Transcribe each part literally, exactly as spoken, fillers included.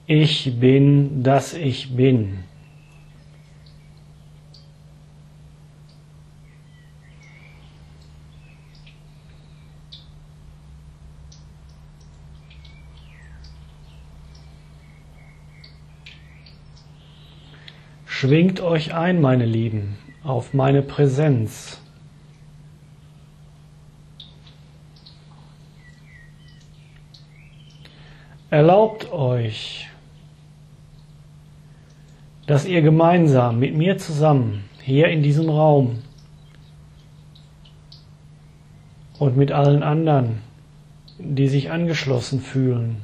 Ich bin, dass ich bin. Schwingt euch ein, meine Lieben, auf meine Präsenz. Erlaubt euch, dass ihr gemeinsam mit mir zusammen hier in diesem Raum und mit allen anderen, die sich angeschlossen fühlen,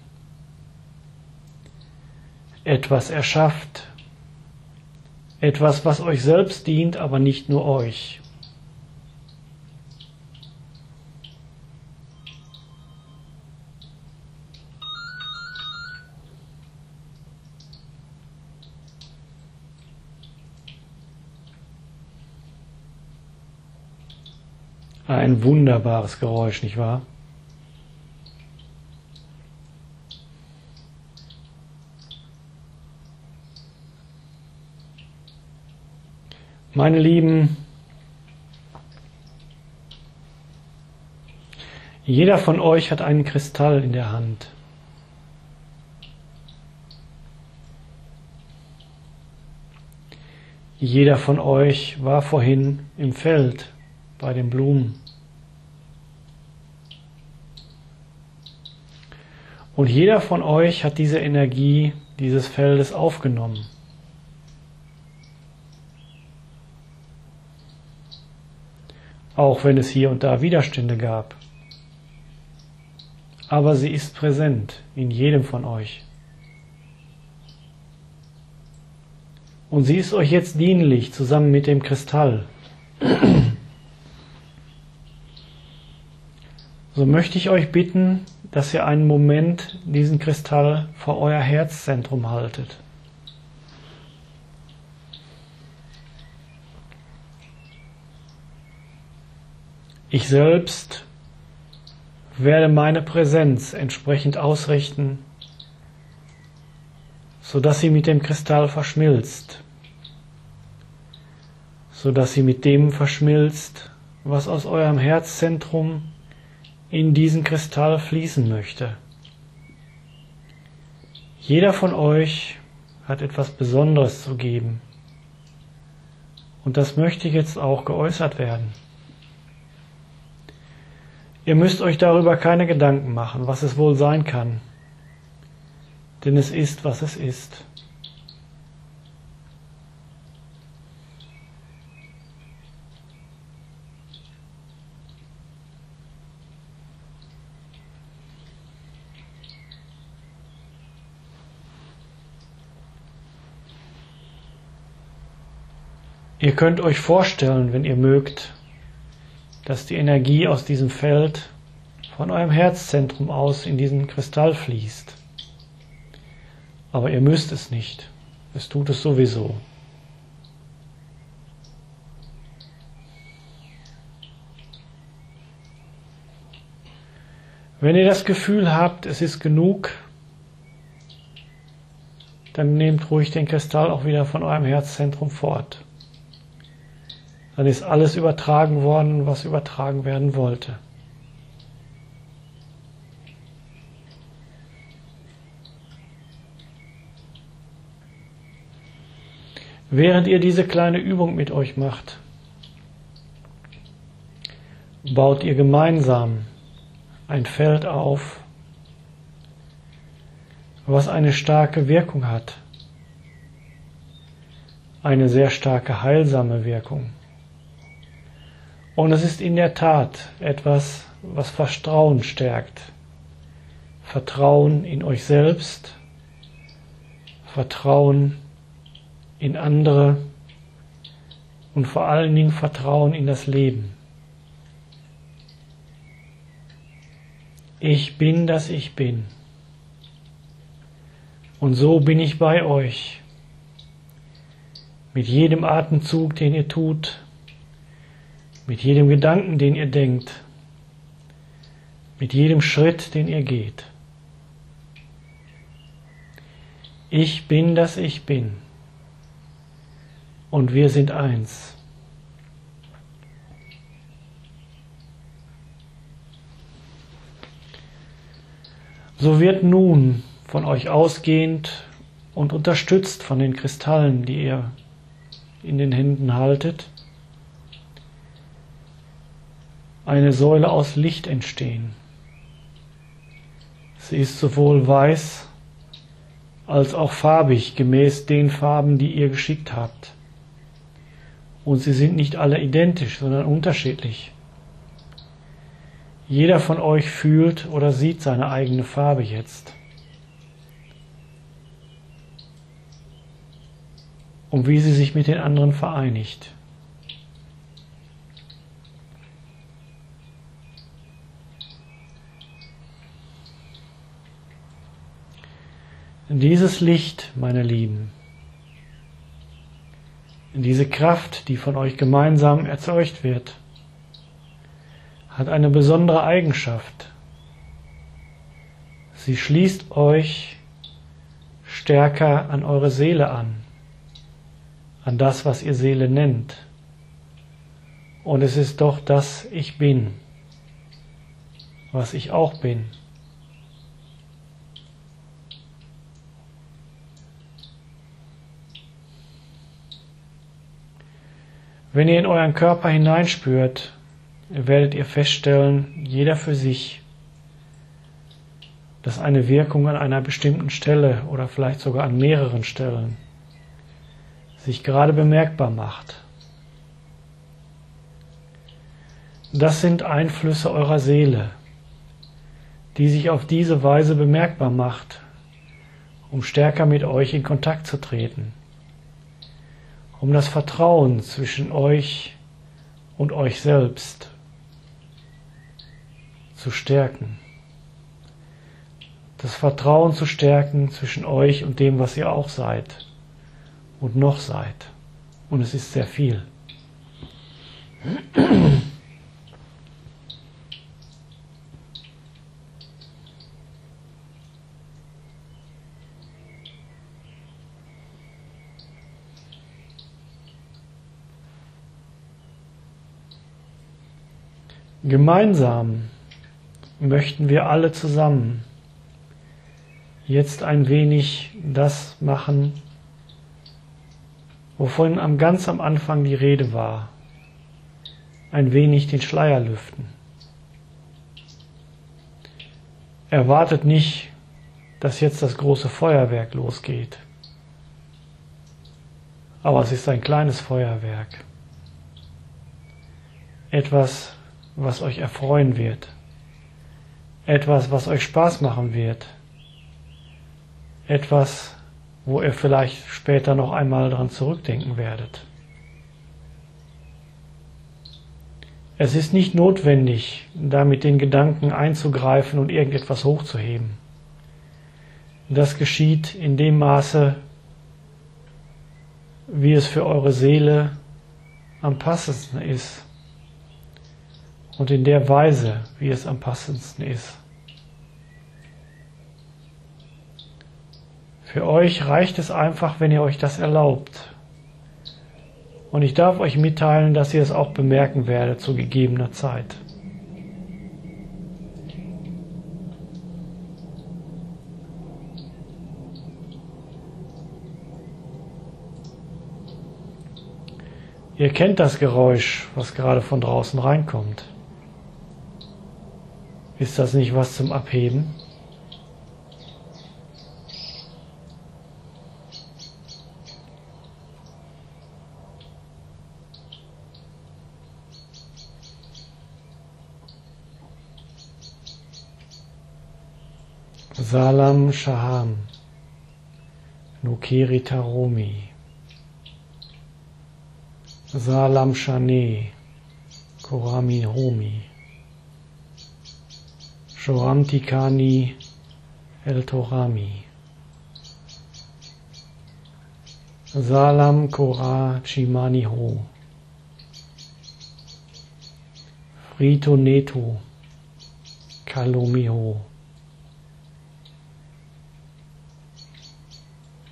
etwas erschafft. Etwas, was euch selbst dient, aber nicht nur euch. Ein wunderbares Geräusch, nicht wahr? Meine Lieben, jeder von euch hat einen Kristall in der Hand. Jeder von euch war vorhin im Feld bei den Blumen. Und jeder von euch hat diese Energie dieses Feldes aufgenommen. Auch wenn es hier und da Widerstände gab. Aber sie ist präsent in jedem von euch. Und sie ist euch jetzt dienlich, zusammen mit dem Kristall. So möchte ich euch bitten, dass ihr einen Moment diesen Kristall vor euer Herzzentrum haltet. Ich selbst werde meine Präsenz entsprechend ausrichten, sodass sie mit dem Kristall verschmilzt, sodass sie mit dem verschmilzt, was aus eurem Herzzentrum in diesen Kristall fließen möchte. Jeder von euch hat etwas Besonderes zu geben, und das möchte jetzt auch geäußert werden. Ihr müsst euch darüber keine Gedanken machen, was es wohl sein kann, denn es ist, was es ist. Ihr könnt euch vorstellen, wenn ihr mögt, dass die Energie aus diesem Feld von eurem Herzzentrum aus in diesen Kristall fließt. Aber ihr müsst es nicht. Es tut es sowieso. Wenn ihr das Gefühl habt, es ist genug, dann nehmt ruhig den Kristall auch wieder von eurem Herzzentrum fort. Dann ist alles übertragen worden, was übertragen werden wollte. Während ihr diese kleine Übung mit euch macht, baut ihr gemeinsam ein Feld auf, was eine starke Wirkung hat, eine sehr starke heilsame Wirkung. Und es ist in der Tat etwas, was Vertrauen stärkt. Vertrauen in euch selbst, Vertrauen in andere und vor allen Dingen Vertrauen in das Leben. Ich bin, dass ich bin. Und so bin ich bei euch. Mit jedem Atemzug, den ihr tut, mit jedem Gedanken, den ihr denkt, mit jedem Schritt, den ihr geht. Ich bin, das ich bin. Und wir sind eins. So wird nun von euch ausgehend und unterstützt von den Kristallen, die ihr in den Händen haltet, eine Säule aus Licht entstehen. Sie ist sowohl weiß als auch farbig, gemäß den Farben, die ihr geschickt habt. Und sie sind nicht alle identisch, sondern unterschiedlich. Jeder von euch fühlt oder sieht seine eigene Farbe jetzt. Und wie sie sich mit den anderen vereinigt. Dieses Licht, meine Lieben, diese Kraft, die von euch gemeinsam erzeugt wird, hat eine besondere Eigenschaft. Sie schließt euch stärker an eure Seele an, an das, was ihr Seele nennt. Und es ist doch das Ich Bin, was ich auch bin. Wenn ihr in euren Körper hineinspürt, werdet ihr feststellen, jeder für sich, dass eine Wirkung an einer bestimmten Stelle oder vielleicht sogar an mehreren Stellen sich gerade bemerkbar macht. Das sind Einflüsse eurer Seele, die sich auf diese Weise bemerkbar macht, um stärker mit euch in Kontakt zu treten, um das Vertrauen zwischen euch und euch selbst zu stärken. Das Vertrauen zu stärken zwischen euch und dem, was ihr auch seid und noch seid. Und es ist sehr viel. Gemeinsam möchten wir alle zusammen jetzt ein wenig das machen, wovon am ganz am Anfang die Rede war, ein wenig den Schleier lüften. Erwartet nicht, dass jetzt das große Feuerwerk losgeht, aber es ist ein kleines Feuerwerk, etwas, was euch erfreuen wird, etwas, was euch Spaß machen wird, etwas, wo ihr vielleicht später noch einmal daran zurückdenken werdet. Es ist nicht notwendig, da mit den Gedanken einzugreifen und irgendetwas hochzuheben. Das geschieht in dem Maße, wie es für eure Seele am passendsten ist. Und in der Weise, wie es am passendsten ist. Für euch reicht es einfach, wenn ihr euch das erlaubt. Und ich darf euch mitteilen, dass ihr es auch bemerken werdet zu gegebener Zeit. Ihr kennt das Geräusch, was gerade von draußen reinkommt. Ist das nicht was zum Abheben? Salam Shaham, Nukiri Taromi, Salam Shane, Korami Homi, Shoram Tikani El Torami, Salam Kora Chimani Ho, Frito Neto Kalomi Ho,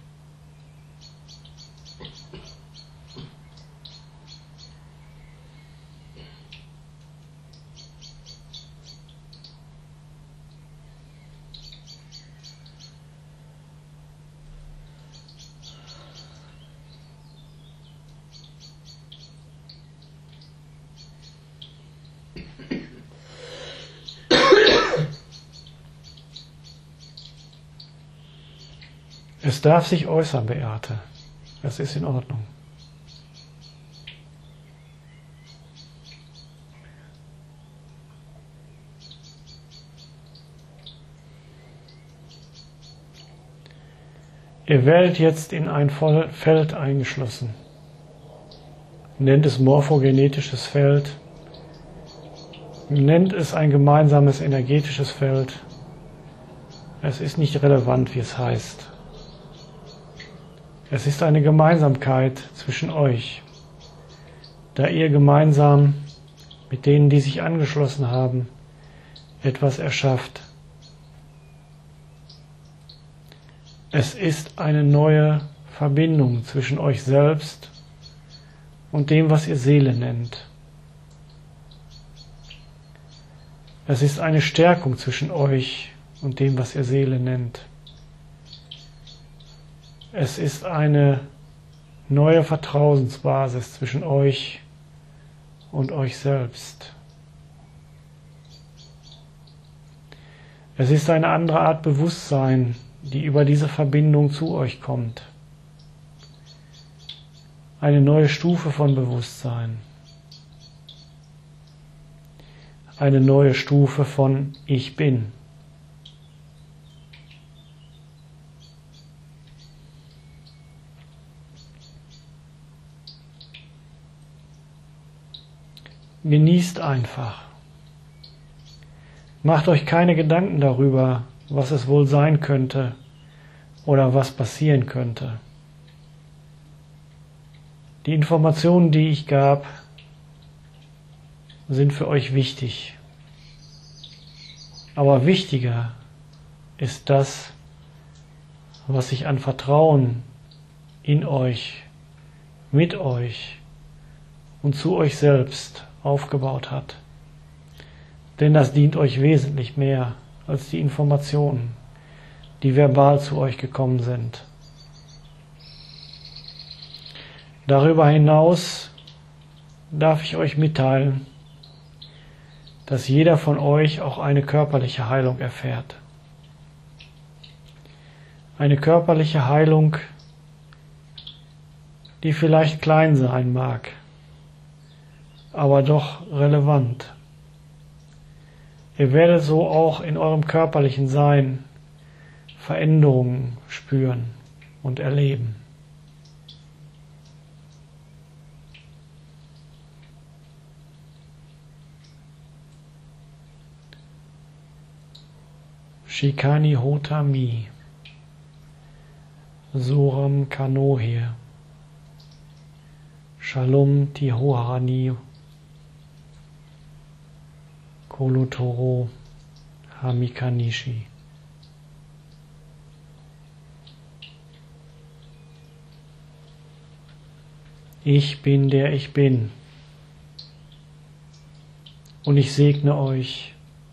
Es darf sich äußern, Beate. Es ist in Ordnung. Ihr werdet jetzt in ein Feld eingeschlossen. Nennt es morphogenetisches Feld. Nennt es ein gemeinsames energetisches Feld. Es ist nicht relevant, wie es heißt. Es ist eine Gemeinsamkeit zwischen euch, da ihr gemeinsam mit denen, die sich angeschlossen haben, etwas erschafft. Es ist eine neue Verbindung zwischen euch selbst und dem, was ihr Seele nennt. Es ist eine Stärkung zwischen euch und dem, was ihr Seele nennt. Es ist eine neue Vertrauensbasis zwischen euch und euch selbst. Es ist eine andere Art Bewusstsein, die über diese Verbindung zu euch kommt. Eine neue Stufe von Bewusstsein. Eine neue Stufe von Ich Bin. Genießt einfach. Macht euch keine Gedanken darüber, was es wohl sein könnte oder was passieren könnte. Die Informationen, die ich gab, sind für euch wichtig. Aber wichtiger ist das, was sich an Vertrauen in euch, mit euch und zu euch selbst aufgebaut hat. Denn das dient euch wesentlich mehr als die Informationen, die verbal zu euch gekommen sind. Darüber hinaus darf ich euch mitteilen, dass jeder von euch auch eine körperliche Heilung erfährt. Eine körperliche Heilung, die vielleicht klein sein mag, aber doch relevant. Ihr werdet so auch in eurem körperlichen Sein Veränderungen spüren und erleben. Shikani Hota Mi, Suram Kanohe, Shalom Tihohani, Kolotoro Hamikanishi. Ich bin der ich bin. Und ich segne euch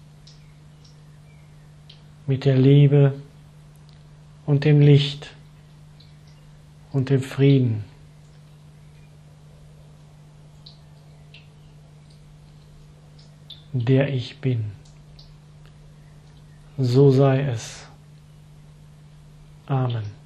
mit der Liebe und dem Licht und dem Frieden. Der ich bin. So sei es. Amen.